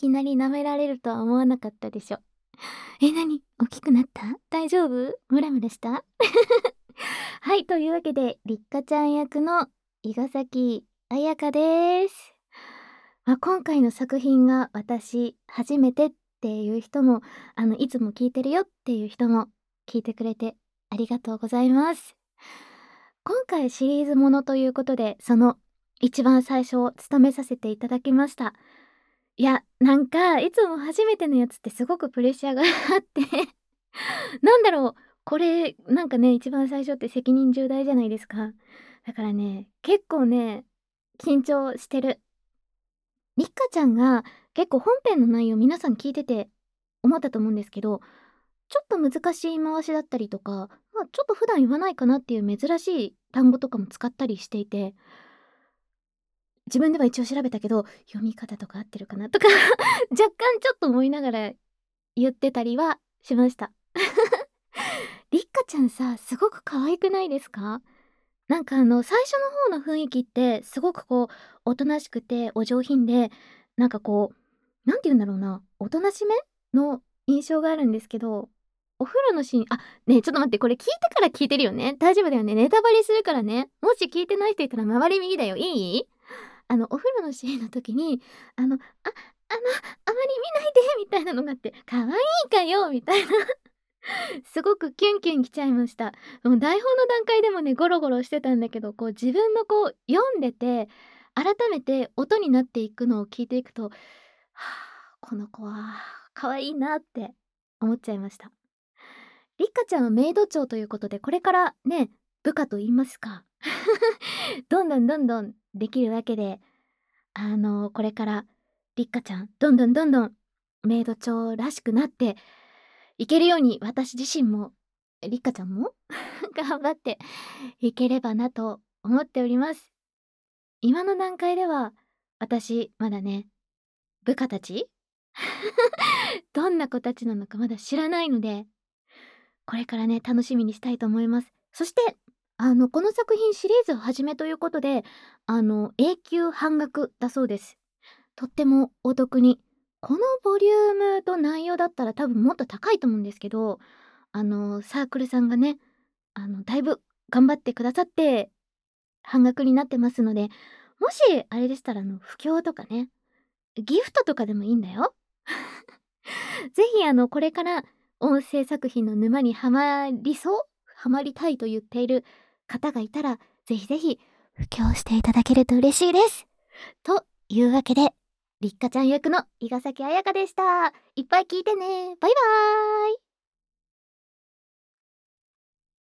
なり舐められるとは思わなかったでしょ。何？大きくなった？大丈夫？ムラムラした？はい、というわけで、りっかちゃん役の伊賀崎彩香です。今回の作品が私初めてっていう人も、いつも聞いてるよっていう人も聞いてくれてありがとうございます。今回シリーズものということで、その一番最初を務めさせていただきました。いや、なんかいつも初めてのやつってすごくプレッシャーがあってなんだろう、これなんかね、一番最初って責任重大じゃないですか。だからね、結構ね、緊張してる。りっかちゃんが結構本編の内容皆さん聞いてて思ったと思うんですけど、ちょっと難しい言い回しだったりとか、ちょっと普段言わないかなっていう珍しい単語とかも使ったりしていて、自分では一応調べたけど、読み方とか合ってるかなとか若干ちょっと思いながら言ってたりはしました。りっかちゃんさ、すごく可愛くないですか？なんか最初の方の雰囲気ってすごくこう、おとなしくてお上品で、なんかこう、なんて言うんだろうな、おとなしめの印象があるんですけど、お風呂のシーンねえ、ちょっと待って、これ聞いてから聞いてるよね？大丈夫だよね？ネタバレするからね。もし聞いてない人いたら周り右だよ、いい？お風呂のシーンの時に、あまり見ないでみたいなのがあって、可愛いかよみたいなすごくキュンキュンきちゃいました。もう台本の段階でもね、ゴロゴロしてたんだけど、こう自分のこう読んでて、改めて音になっていくのを聞いていくと、はあ、この子は可愛いなって思っちゃいました。りっかちゃんはメイド長ということで、これからね、部下と言いますか、どんどんどんどんできるわけで、これからりっかちゃん、どんどんどんどんメイド長らしくなっていけるように、私自身も、りっかちゃんも頑張っていければなと思っております。今の段階では、私まだね、部下たちどんな子たちなのかまだ知らないので、これからね、楽しみにしたいと思います。そして、この作品シリーズを始めということで、永久半額だそうです。とってもお得に。このボリュームと内容だったら多分もっと高いと思うんですけど、サークルさんがね、だいぶ頑張ってくださって、半額になってますので、もしあれでしたら布教とかね、ギフトとかでもいいんだよ。ぜひこれから音声作品の沼にハマりたいと言っている方がいたら、ぜひぜひ布教していただけると嬉しいです。というわけで、りっかちゃん役の伊賀崎彩香でした。いっぱい聞いてね。バイバーイ。